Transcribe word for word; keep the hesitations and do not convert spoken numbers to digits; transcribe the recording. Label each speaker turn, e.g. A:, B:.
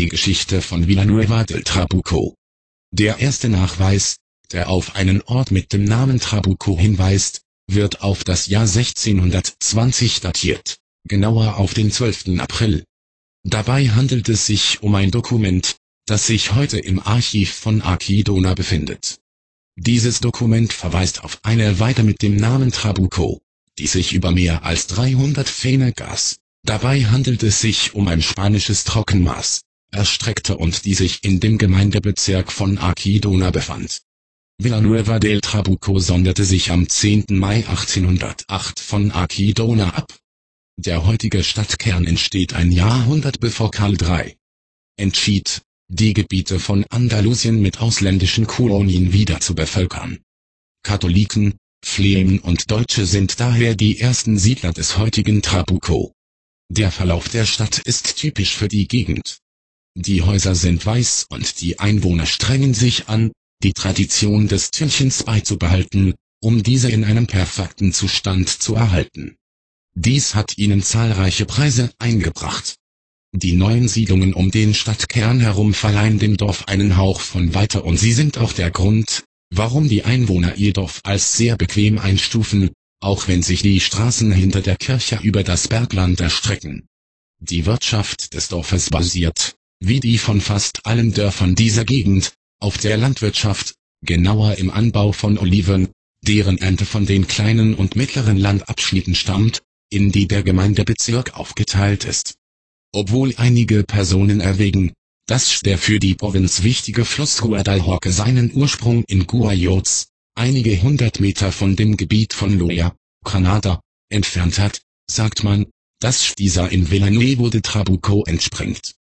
A: Die Geschichte von Villanueva del Trabuco. Der erste Nachweis, der auf einen Ort mit dem Namen Trabuco hinweist, wird auf das Jahr sechzehnhundertzwanzig datiert, genauer auf den zwölften April. Dabei handelt es sich um ein Dokument, das sich heute im Archiv von Archidona befindet. Dieses Dokument verweist auf eine Weide mit dem Namen Trabuco, die sich über mehr als dreihundert Fene gaß. Dabei handelt es sich um ein spanisches Trockenmaß, erstreckte und die sich in dem Gemeindebezirk von Archidona befand. Villanueva del Trabuco sonderte sich am zehnten Mai achtzehnhundertacht von Archidona ab. Der heutige Stadtkern entsteht ein Jahrhundert bevor Karl der Dritte entschied, die Gebiete von Andalusien mit ausländischen Kolonien wieder zu bevölkern. Katholiken, Flemen und Deutsche sind daher die ersten Siedler des heutigen Trabuco. Der Verlauf der Stadt ist typisch für die Gegend. Die Häuser sind weiß und die Einwohner strengen sich an, die Tradition des Türchens beizubehalten, um diese in einem perfekten Zustand zu erhalten. Dies hat ihnen zahlreiche Preise eingebracht. Die neuen Siedlungen um den Stadtkern herum verleihen dem Dorf einen Hauch von Weite und sie sind auch der Grund, warum die Einwohner ihr Dorf als sehr bequem einstufen, auch wenn sich die Straßen hinter der Kirche über das Bergland erstrecken. Die Wirtschaft des Dorfes basiert, wie die von fast allen Dörfern dieser Gegend, auf der Landwirtschaft, genauer im Anbau von Oliven, deren Ernte von den kleinen und mittleren Landabschnitten stammt, in die der Gemeindebezirk aufgeteilt ist. Obwohl einige Personen erwägen, dass der für die Provinz wichtige Fluss Guadalhorce seinen Ursprung in Guayots, einige hundert Meter von dem Gebiet von Loja, Granada, entfernt hat, sagt man, dass dieser in Villanueva del Trabuco entspringt.